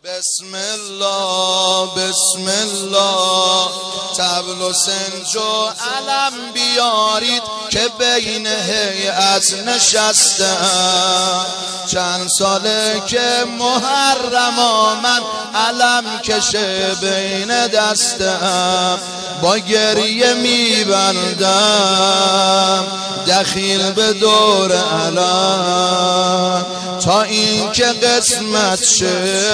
بسم الله بسم الله، طبل و سنج و علم بیارید که بین هیئت نشستم. چند ساله که محرم من علم کشه بین دستم، با گریه میبندم دخیل به دور علم، تا این که قسمت شه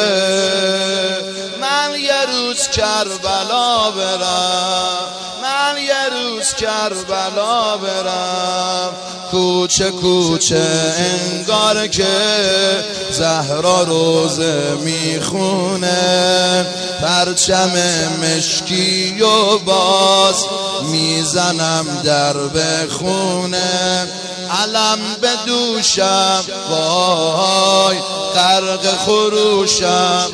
من یه روز کربلا برم، من یه روز کربلا برم. کوچه کوچه انگار که زهرا روزه میخونه، پرچم مشکی و باز میزنم در به خونه. علم به دوشم وای غرق خروشم،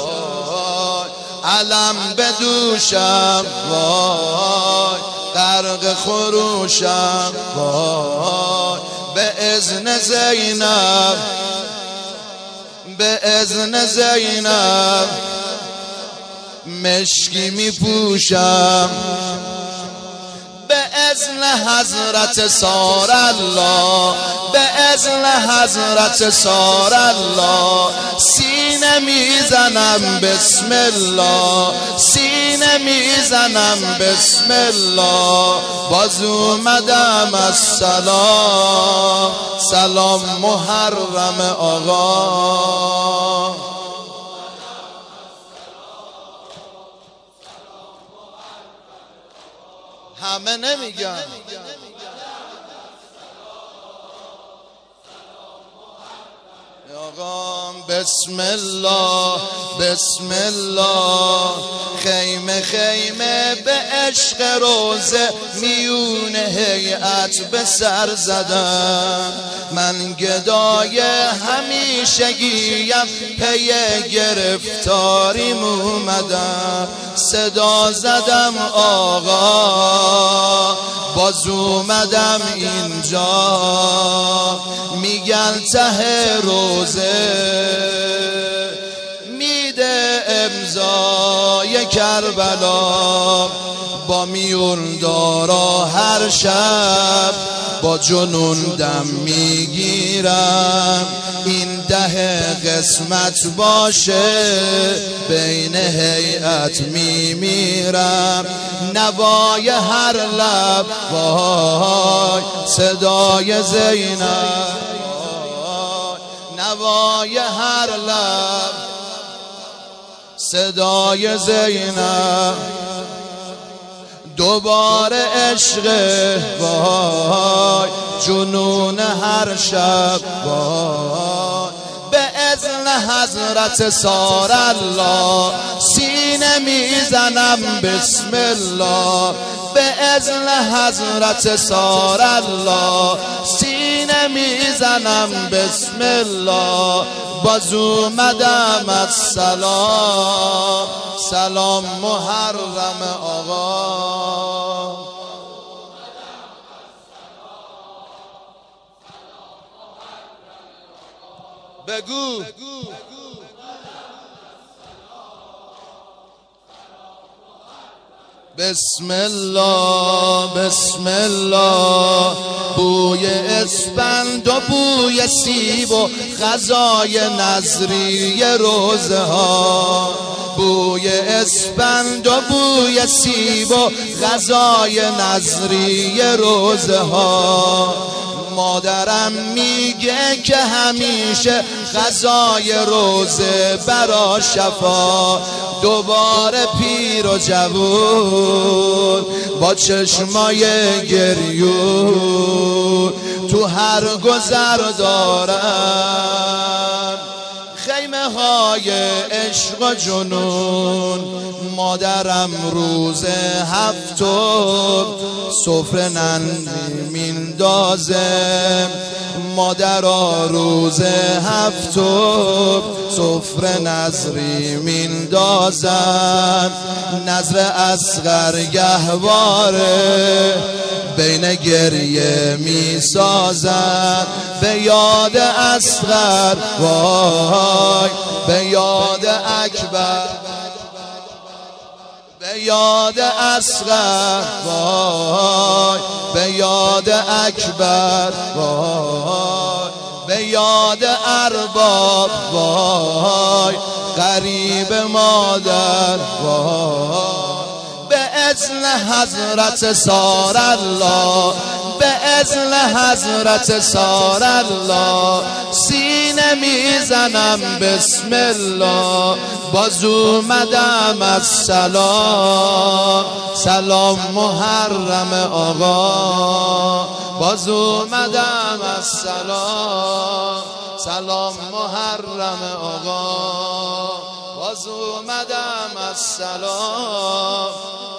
علم به دوشم وای غرق خروشم وای. به اذن زینب به اذن زینب مشکی می پوشم، به اذن حضرت سار الله به اذن حضرت سار الله سینه میزنم بسم الله، سینه میزنم بسم الله. باز اومدم از سلام سلام محرم آقا. همه نمیگن آقا. بسم الله بسم الله، خیمه خیمه به عشق روزه میون هیئت به سر زدم. من گدای همیشگیم پی گرفتاریم اومدم، صدا زدم آقا باز اومدم اینجا. میگن ته روزه میده امضای کربلا، با میون دارا هر شب با جنون دم میگیرم. این ده قسمت باشه بین هیئت میمیرم. نوای هر لب وای صدای زینب، نوای هر لب صدای زینب. دوباره عشق وای جنون هر شب وای. به اذن حضرت سار الله سینه میزنم بسم الله، به اذن حضرت سار الله سینه میزنم بسم الله. باز اومدم از سلام سلام محرم آقا. بگو بسم الله بسم الله، بوی اسفند و بوی سیب و غذای نظری روزه ها، بوی اسفند و بوی سیب و غذای نظری روزه ها. مادرم میگه که همیشه غذای روزه برا شفا. دوباره پیر و جوون با چشمای گریون تو هر گذر دارم خیمه های عشق و جنون. مادرم روز هفتم سفره نان میندازه، مادرها روز هفتم سفره نظری میندازن. نظر اصغر گهواره بین گریه می سازد به یاد اصغر وای به یاد اکبر به یاد اصغر وای به یاد اکبر وای به یاد ارباب وای غریب مادر وای به اذن حضرت سار الله به اذن حضرت سار الله سینه میزنم بسم الله باز اومدم از سلام سلام محرم آقا باز اومدم از سلام سلام محرم آقا باز اومدم از سلام